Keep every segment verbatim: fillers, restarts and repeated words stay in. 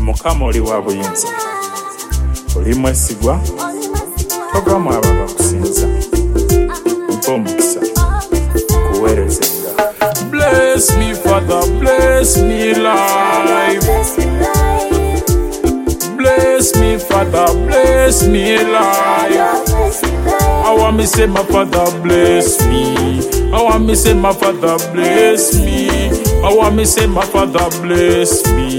Mukama oli wa buyinza, oli mwesigwa, togamu abo abakusinza. Mpa omukisa kuweerezenga. Bless me, Father, bless me life. Bless me, Father, bless me life. I want me say my Father bless me. I want me say my Father bless me. I want me say my Father bless me.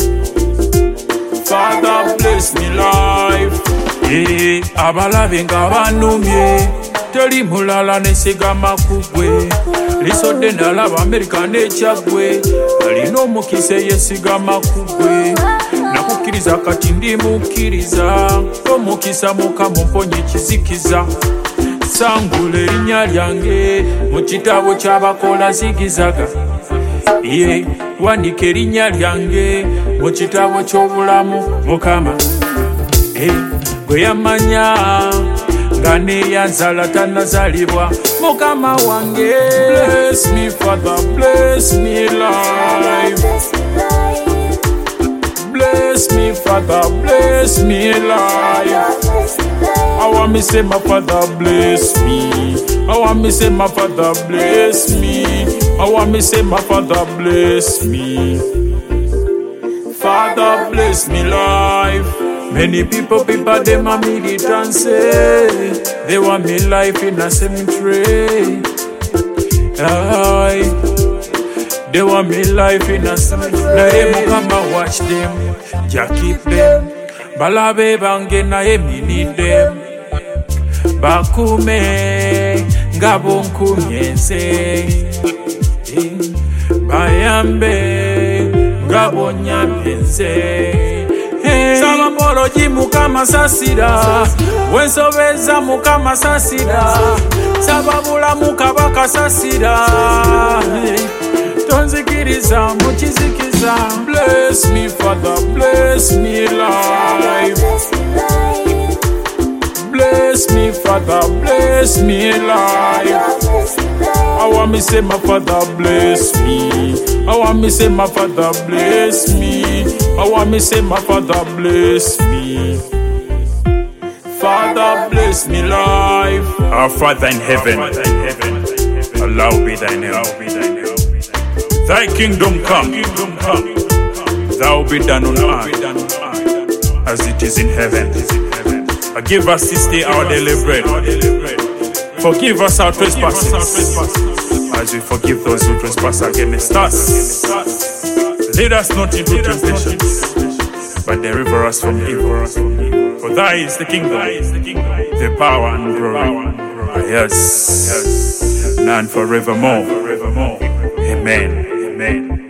Father bless me life. Eh, abalabe nga banumye. Teri mulala nesigama kugwe. Lisode nalaba America nechagwe. Alina omukisa yesigama kugwe. Nakukiriza kati ndi mukiriza. Omukisa Mukama mponye kizikiza. Sangule erinnya lyange mu kitabo ky'abakola zigizaga. Ye wandika erinnya lyange mu kitabo ky'obulamu Mukama. Eh, gwe yamanya nga neyanzala tannazalibwa Mukama wange. Bless me, Father, bless me life. Bless me, Father, bless me life. I want me say my Father bless me. I want me say my Father bless me. I want me say my Father bless me. Father bless me life. Many people, people, them a militants say they want me life in a cemetery. Aye. They want me life in a cemetery. Let them come and watch them. Just keep them. Balabe bange na emi need them. Bakume ngabo nkumyense. Bayambe ngabo nyamyense. Sama poloji Mukama sasira. Wensobeza Mukama sasira. Sababula Mukabaka sasira. Tonzikiriza muchizikiza. Bless me, Father, bless me life. Bless me, Father, bless me life. I want me say my Father bless me. I want me say my Father bless me. I want me say my Father bless me. Father bless me life. Our Father in heaven, hallowed be thy name. Thy kingdom come, thou be done on earth as it is in heaven. Forgive us this day our daily bread. Forgive us our trespasses as we forgive those who trespass against us. Lead us not into temptation, but deliver us from evil. For thy is the kingdom, the power and glory. Yes, and forevermore. Amen. Amen.